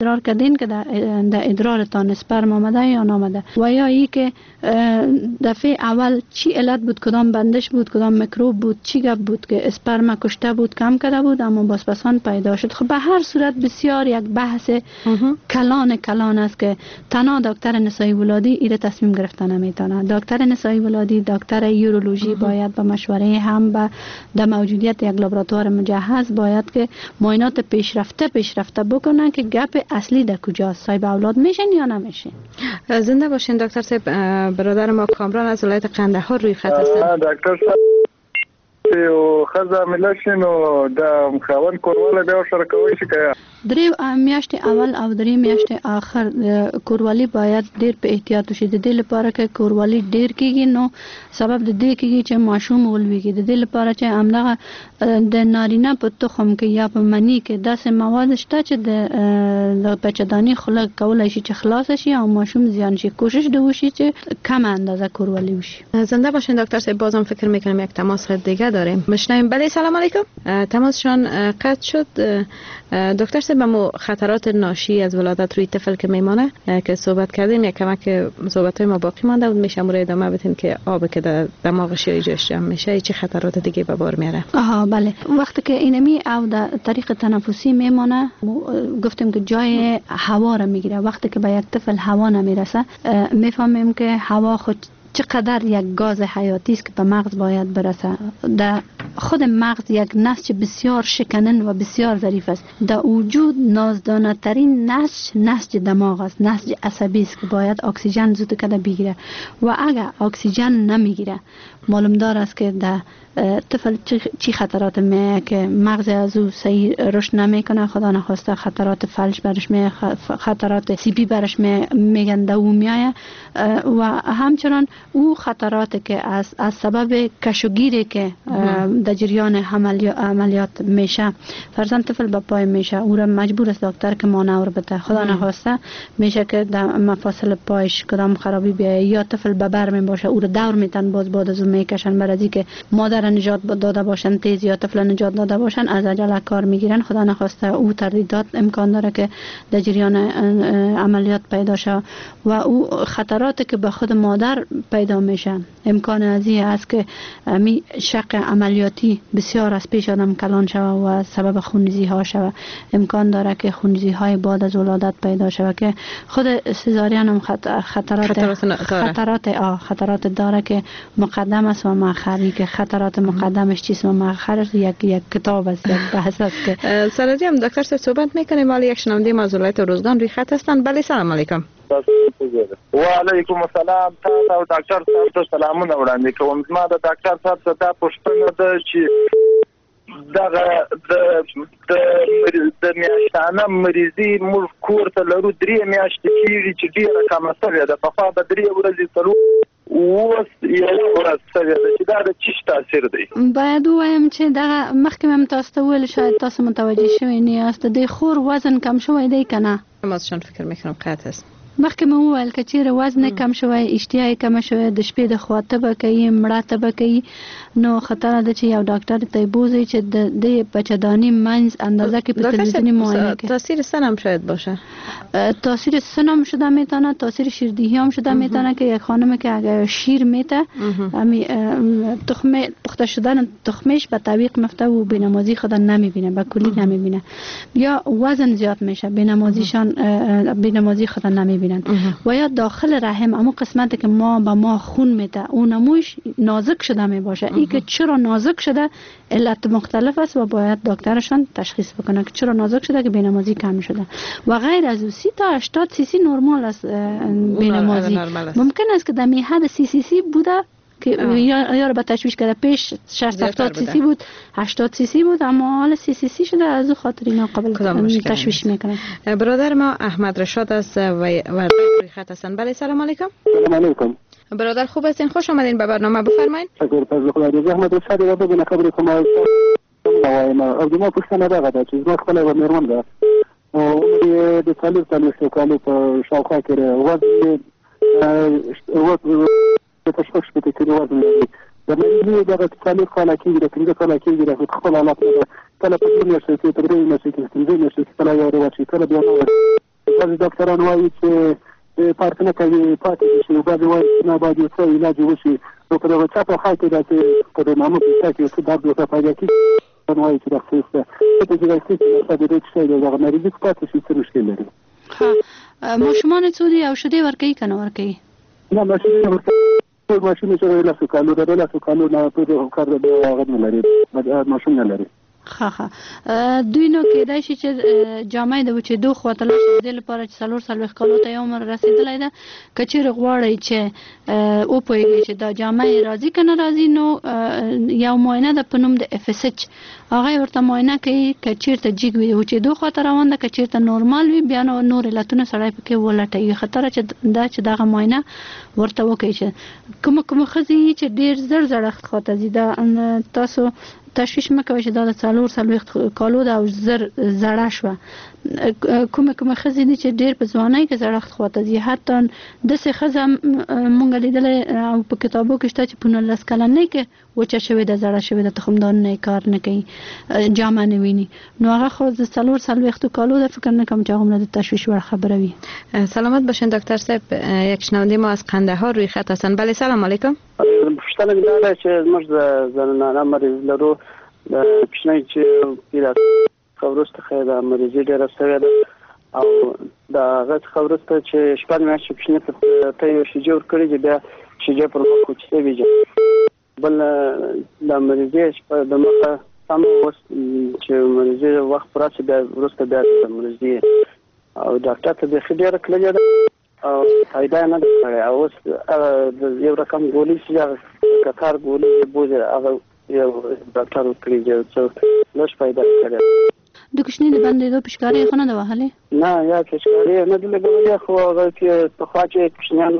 ادرار کردین که در ادرارتان اسپرم آمده یا نامده و یا ای که دفعه اول چی علت بود، کدام بندش بود، کدام میکروب بود، چی گپ بود که اسپرم کشته بود، کم کرده بود اما بازپسان پیدا شد. خب به هر صورت بسیار یک بحث کلان است که تنها دکتر نسایی ولادی ایره تصمیم گرفتن نمیتونه. دکتر نسایی ولادی، دکتر یورولوژی باید با مشوره هم با در موجودیت یک لابراتوار مجهز باید که معاینات پیشرفته بکنن که گپ اصلی در کجاست، صاحب اولاد میشن یا نمیشن. زنده باشین دکتر صاحب. برادر ما کامران از ولایت قندهار روی خط هستن. دکتر صاحب او خزا ملشن او د خوان کورواله بیا سره کوي شي که درې میاشتې اول او درې میاشتې آخر کوروالی باید ډیر په احتیاط وشي. د دې لپاره چې کوروالی ډیر کیږي نو سبب د دې کیږي چې ماشوم ولويږي. د دې لپاره چې همدغه د نارینه په تخم کې یا په منی کې داسې مواد شته چې د بچه‌داني خلق کولای شي چې خلاص شي او ماشوم زیان شي. کوشش د وشي چې کم اندازه کوروالی وشي. زنده باشین دکتر صاحب. بازم فکر میکنم یک تماس دیگه داریم. مشنیم. بله سلام علیکم. تماسشان قطع شد. دکتر صاحب ما خطرات ناشی از ولادت روی طفل که میمانه که صحبت کردیم، یک کمک صحبت‌های ما باقی مانده بود، میشه مورد ادامه بدین که آب که در دماغش یا جاش جمع میشه چه خطرات دیگه به بار میاره؟ بله. وقتی که اینمی او در طریق تنفسی میمانه گفتیم که جای هوا را میگیره. وقتی که به یک طفل هوا نمیرسه میفهمیم که هوا خود چقدر یک گاز حیاتی است که به مغز باید برسه. در خود مغز یک نسج بسیار شکنن و بسیار ظریف است. در وجود نازدانه ترین نسج دماغ است، نسج عصبی است که باید اکسیژن زود کده بگیره و اگر اکسیژن نمیگیره معلوم دار است که در طفل چی خطرات میه که مغز از او صحیح رشد نمیکنه، خدا نخواسته خطرات فلج برش میه، خطرات سی بی برش میگن در او میایه و همچنان او خطرات که از سبب کشوگیری که در جریان عملیات میشه فرزند طفل به پای میشه، او را مجبور است دکتر که مانور بده. خدا نخواسته میشه که در مفاصل پایش کدام خرابی بیایه یا طفل به بر می باشه، او را دور میتن باز بعد از اون میکشن بر از اینکه مادر نجات داده باشن تیز یا طفل نجات داده باشن از عجله کار میگیرن. خدا نخواسته او تردیدات امکان داره که در جریان عملیات پیدا شه و او خطراتی که به خود مادر پیدا میشه امکان از این است که می شق عملیاتی بسیار از پیش آدم کلان شوه و سبب خونریزی ها شوه. امکان داره که خونریزی های بعد از ولادت پیدا شوه که خود سزارین هم خطرات داره که مقدم است و مؤخری که خطرات مقدمش چیست و مؤخرش یک کتاب است، یک بحث است که سرادی هم دکتر صحبت میکنیم. ولی یک شنونده از ولایت روزگان روی خط هستند. بله سلام علیکم. و علیکم السلام. تاسو ډاکټر صاحب ته سلامونه وړاندې کوم. زما د ډاکټر صاحب څخه دا پوښتنه ده چې دغه د میاشتانه مریضي موږ کور ته لرو 3 میاشتې کېږي چې ډېره کمه شوې ده. پخوا به 3 ورځې څلور اوس یوه ورځ شوې ده چې دا د چی تاثیر دی؟ باید ووایم چې دغه مخکې هم تاسو ته ویل شاید تاسو متوجه شوي نه یاست د خور وزن کم شوی دی که نه؟ مازشان فکر میکنم قطع است. مخکې مې وویل که چیرې وزن کم شوی، اشتها یې کمه شوی، د شپې د خوا تبه کوي، مړه تبه کوي، نو خطر ده چې یو ډاکټر ته بوزي چې د بچه‌داني منځ اندازه کې په تلویزیونی معاینه کې تاثیر سن هم شاید باشه. تاثیر سن هم شده میتونه، تاثیر شیردهی هم شده میتونه که یک خانم که اگر شیر میته تخمه پخته شدن تخمش به تعویق مفته و بینمازی خود نمیبینه، به کلی نمیبینه، یا وزن زیاد میشه بینمازیشان بینمازی خود نمیبینن و یا داخل رحم اما قسمتی که ما خون میته اون نموش نازک شده میباشه. این که چرا نازک شده علت مختلف است و باید دکترشان تشخیص بکنه که چرا نازک شده که بینمازی کم شده و غیر از 30 تا 80 سی سی نرمال است بینمازی. ممکن است که در حد 30 سی سی بوده که یا رو به تشویش کرده، پیش 60-70 سی سی بود، 80 سی سی بود، اما حالا 30 سی سی شده، از او خاطر اینا قبل تشویش میکنن. برادر ما احمد رشاد از ورزش روی خط هستن. بله سلام علیکم. سلام علیکم. برادر خوب هستین؟ خوش آمدین به برنامه، بفرمایید. اگر پس خدای احمد رشاد را بگن خبر کومه او دما پښتنه راغله چې زما خپل و مېرمن ده او د څلور کالو په شاوخوا کې وزن په شپږ شپږ کې وزن لري. د مېرمنې دغه څلور کاله کې د 15 کاله کې د خپل حالت کله په دې میاشتې کې تر دې میاشتې کې کله یو ورځ کله بیا بعضی دکتران وایي چې پارت نه کوي پاتې شي، بعضې وایي چې نه باید یو څه علاج وشي. نو په دغه چا په خوا کې دا چې په د نامه په چا کې یو څه درد ورته پیدا کېږي وایي چې دا څه شته چې دا څه چې د دې څه دی دغه مریض پاتې شي څه مشکل لري. ها ماشومان څو دي او شیدې ورکوي که نه ورکوي؟ نه ماشومان ورکوي، ماشوم چې لسو کالو د لسو کالو نه په کار د هغه نه لري، ماشوم نه لري. ښه دوی نو کېدای شي چې جامې د وچېدو خواته لاړ شي، د دې لپاره چې 40 کالو ته یو عمر رسېدلی ده. که چېرې غواړئ چې وپوهېږئ چې دا جامې راځي که نه راځي، نو یو معاینه ده په نوم د FSH، هغه ورته معاینه کوي. که چېرته جګ وي د وچېدو خواته روان ده، که چېرته نورمال وي بیا نو نور علتونه سړی پکې ولټوي. خطره چې دغه معاینه ورته وکړي چې کومه ښځې چې ډېر زر زړښت خواته ځي، دا تاسو تشویش مه کوئ چې دا د 40 کالو ده او زر زړه شوه. کومه ښځې دي چې ډېر په ځوانۍ کې زړښت خواته ځي. حتی داسې ښځه مونږ لیدلی او په کتابو کې شته چې په 19 کلنۍ کې وچه شوې ده، زړه شوې ده، تخمدانونه یې کار نه کوي، جامه نه ویني. نو هغه خو د 40 کالو ده، فکر نکنم چې هغومره د تشویش وړ خبره وي. سلامت باشین دکتر صاحب. یک شنونده ما از قندهار روی خط هستن. بله سلام علیکم. پوښتنه مې دا ده چې موږ د زنانه مریض لرو، د کوچنۍ چې پیدا وروسته خو د مریضي ډېره شوې ده او د هغه څخه وروسته چې شپږ میاشتې کوچنۍ ته یو شیجه ورکړي چې بیا شیجه پر مخ کوچنۍ ویجه بل د مریضي د مخه سم اوس چې مریضي وخت پر راشي بیا وروسته بیا د مریضي او ډاکټر ته به ډېره کلجه ده او فایده نه ده کړې. او اوس یو رقم ګولۍ چې هغه کار ګولۍ بوزي هغه یو ډاکټر ورکړي چې لږ فایده کړې. د کوچنۍ د بندېدو پشکاري خو نه ده وهلې؟ نه یا پشکاري نه ده لګولې، خو هغه کې پخوا چې کوچنیان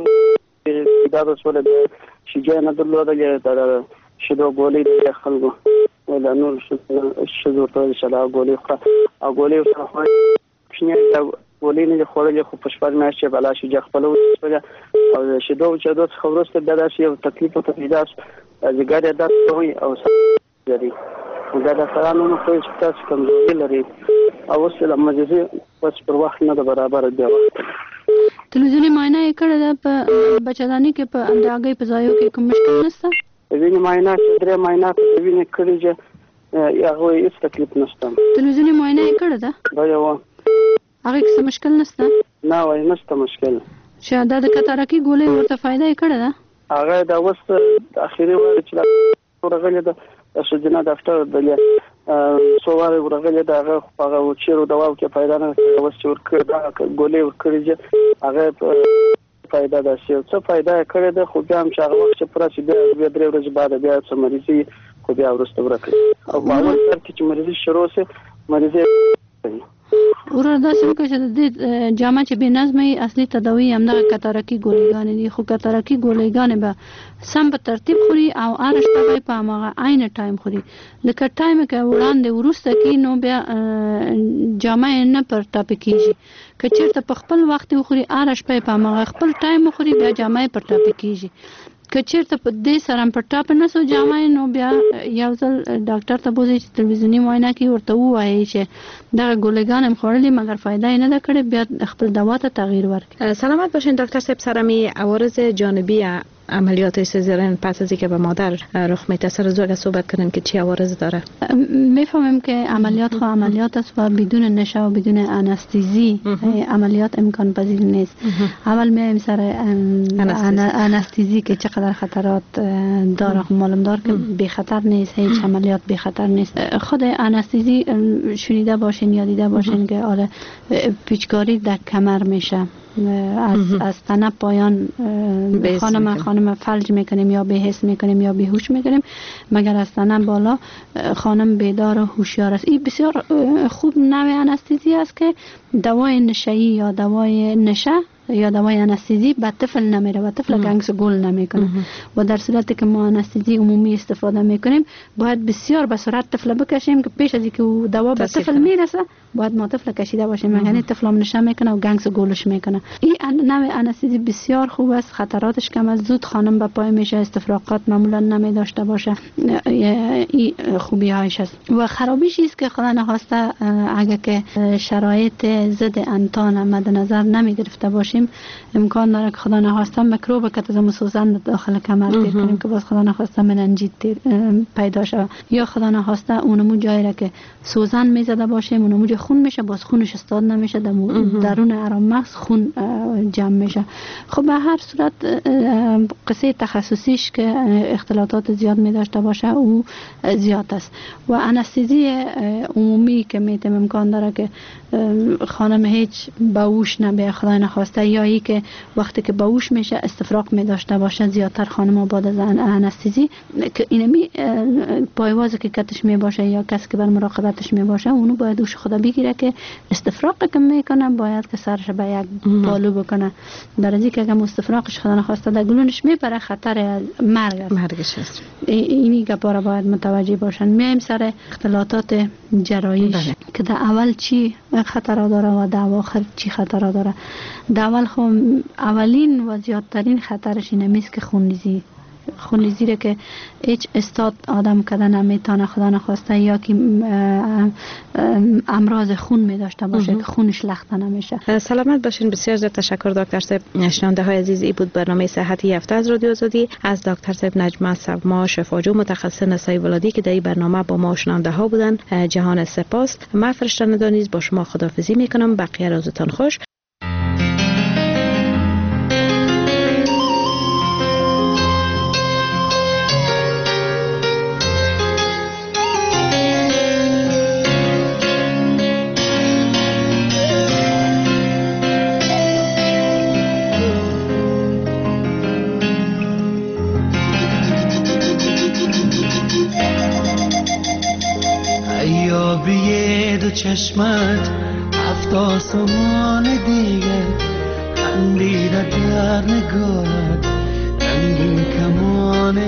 دا د سوله د شیجه نه درلودلې د شیدو ګولۍ د خلکو ولا نور شیدو ته شلا ګولۍ خو او ګولۍ سره خو کوچنی ګولۍ نه خوړلې، خو په شپږ میاشتې بلا شیجه خپل وڅپله او شیدو چې دوه څخه وروسته بیا داسې یو تکلیف او تفیدات ځګر یې داسې وي او لري دا د سرانو نو خو چې تاسو کمزوري لري او اوس له مریضي اوس پر وخت نه برابر دی. تلویزیوني معاینه یې کړې ده په بچه‌دانۍ کې، په انداګۍ په ځایو کې کوم مشکل نشته؟ ویني معاینه چې درې معاینات ویني کړې چې هغه هیڅ تکلیف نشته. تلویزیوني معاینه یې کړې ده؟ دا یو هغه کې څه مشکل نشته؟ نه وای نشته مشکل. چې دا د کتارکي ګولۍ ورته فایده یې کړې ده؟ هغه دا اوس اخیری وایي چې ورغلې ده شجنا دفتر د سوال ورغلې ده هغه چیرې دواو کې فایده نه اوس چې ورکړه دا ګولۍ ورکړي چې هغه فایده ده چې څه فایده کړې ده، خو بیا هم چې هغه وخت چې پر چې بیا درې ورځې بعد بیا څه مریضي خو بیا ورسته ورکړي او په اول سر کې چې مریضي شروع شي مریضي ورته داسې وکړه چې د دې جامه چې بې نظمه اصلي تداوی همدغه کتارکي ګولېګانې دي، خو کتارکي ګولېګانې به سم په ترتیب خوري او هره شپه به یې په هماغه عین ټایم خوري. لکه ټایم که وړاندې وروسته کړي نو بیا جامه یې نه پر ټاپې کېږي. که چېرته په خپل وخت وخوري هره شپه یې په هماغه خپل ټایم وخوري بیا جامه یې پر ټاپې کېږي. که چېرته په دې سره په ټاپې نه سو جامه نو بیا یو ځل ډاکټر ته بوځي چې تلویزیوني معاینه کې ورته ووایي چې دغه ګولېګان هم خوړلي مګر فایده یې نه ده کړې، بیا خپل دوا ته تغییر ورکړي. سلامت باشین دکتر صاحب. سرمی عوارض جانبی عملیات سزارین پس از اینکه به مادر رخ میده سر از اگر صحبت کنیم که چی عوارض داره؟ میفهمیم که عملیات خو عملیات است و بدون نشه و بدون انستیزی عملیات امکان پذیر نیست. اول میایم سر انستیزی که چقدر خطرات داره، معلوم دار که بی خطر نیست، هیچ عملیات بی خطر نیست. خود انستیزی شنیده باشین یا دیده باشین که آره پیچکاری در کمر میشه، از تنه پایان خانم فلج میکنیم یا بی‌حس میکنیم یا بیهوش میکنیم، مگر از تنه بالا خانم بیدار و هوشیار است. این بسیار خوب نوع انستیزی است که دوای نشه‌ای یا دوای نشه یا دوای انستزی به طفل نمیره و طفل گنگس گل نمیکنه و در صورتی که ما انستزی عمومی استفاده میکنیم باید بسیار به سرعت طفل بکشیم که پیش از اینکه دوا به طفل میرسه باید ما طفل کشیده باشیم، یعنی طفل هم نشه میکنه و گنگس گلش میکنه. این نوع انستزی بسیار خوب است، خطراتش کم است، زود خانم به پای میشه، استفراغات معمولا نمی داشته باشه، این خوبی هایش است. و خرابیش است که خدا نخواسته اگر که شرایط ضد انتان مد نظر نمی گرفته باشیم امکان داره که خدا نخواسته میکروب کتزم سوزن داخل کمر تیر کنیم که باز خدا نخواسته مننجیت پیدا شود، یا خدا نخواسته اونمو جایی را که سوزن میزده باشیم اونمو جای خون میشه، باز خونش استاد نمیشه، درون ارام مغز خون جمع میشه. خب به هر صورت قصه تخصصیش که اختلاطات زیاد می داشته باشه او زیاد است. و انستزی عمومی که میتیم امکان داره که خانم هیچ باوش نبه خدای نخواسته، یا ای که وقتی که باوش میشه استفراغ می داشته باشه، زیادتر خانم بعد از انستزی که اینمی پایواز که کتش می باشه یا کسی که بر مراقبتش می باشه اونو باید اوش خدا بگیره که استفراغ که میکنه باید که سرش به یک بالو بکنه، در ازی که اگر استفراغش خدا نخواسته در گلونش میپره خطر از مرگش است. اینی که بارا باید متوجه باشن. میایم سر اختلاطات جرایش که در اول چی خطر داره و در آخر چی خطر داره. در اول خب اولین و زیادترین خطرش اینه میست که خونریزی را که هیچ استاد آدم کده نمیتونه خدا نخواسته، یا که امراض خون می داشته باشه که خونش لخته نمیشه. سلامت باشین. بسیار زیاد تشکر دکتر صاحب. شنونده های عزیز، ای بود برنامه صحتی هفته از رادیو آزادی از دکتر صاحب نجمه سلما شفاجو متخصص نسای ولادی که در این برنامه با ما شنونده ها بودن. جهان سپاس. من فرشته نیز با شما خداحافظی میکنم. بقیه روزتان خوش. چشمت هفت آسمان دیگر خندیده در نگاهت رنگین کمان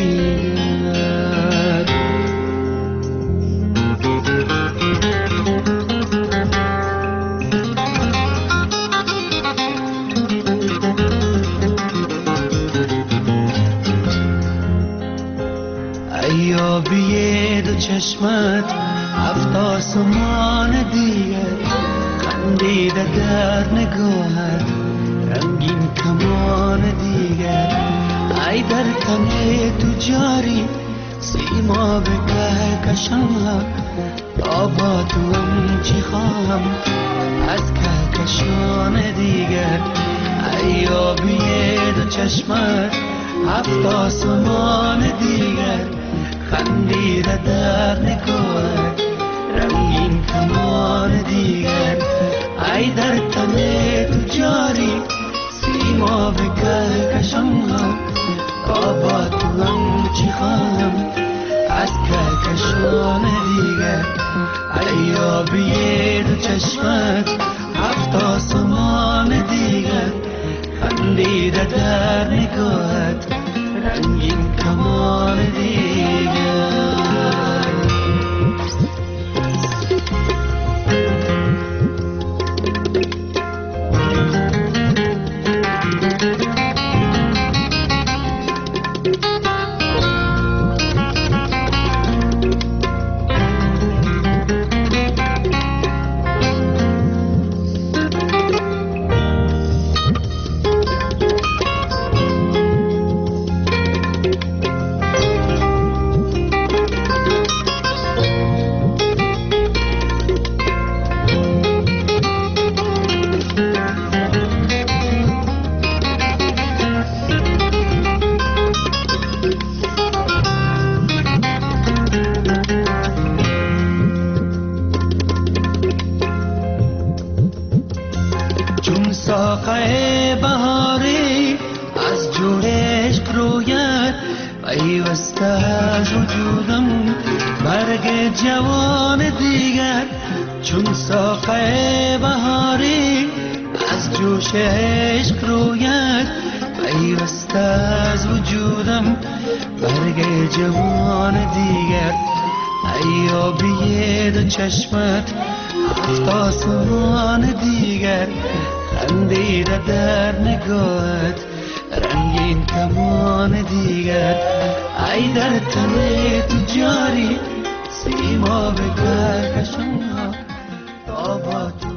دیگر ایابی دو چشمت هفت آسمان دیگر خندیده در نگاهت رنگین کمان دیگر ای در تن تو جاری سیما به کهکشان تا با تو هم چی خواهم از کهکشان دیگر ای آبی دو چشمت هفت آسمان دیگر خندیده در نگاهت رنگین کمان دیگر ای در تن تو جاری سیما به کهکشان تا با تو هم چی خواهم از کهکشان دیگر ای آبی دو چشمت هفت آسمان دیگر خندیده در نگاهت رنگین کمان دیگر ساقه بهاری از جوی عشق رویت پیوسته از وجودم برگ جوان دیگر چون ساقه بهاری از جوی جوش عشق رویت پیوسته از وجودم برگ جوان دیگر ایابی دو چشمت هفت آسمان دیگر خندیده در نگاهت رنگین کمان دیگر ای در تن تو جاری سیما به گرکشون ها تا با تو